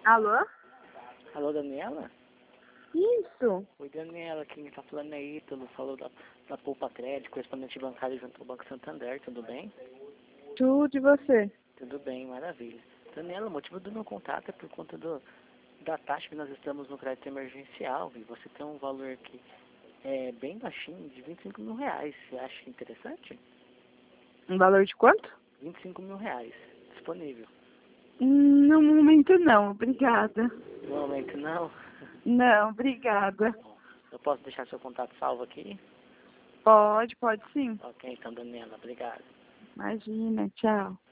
Alô? Alô, Daniela? Isso. Oi, Daniela, quem tá falando é Ítalo, falou da Poupa Crédito, correspondente bancário junto ao Banco Santander, tudo bem? Tudo de você. Tudo bem, maravilha. Daniela, o motivo do meu contato é por conta da taxa que nós estamos no crédito emergencial, e você tem um valor aqui bem baixinho, de R$ 25.000, você acha interessante? Um valor de quanto? R$ 25.000, disponível. No momento não, obrigada. No momento não? Não, obrigada. Eu posso deixar seu contato salvo aqui? Pode sim. Ok, então, Daniela, obrigado. Imagina, tchau.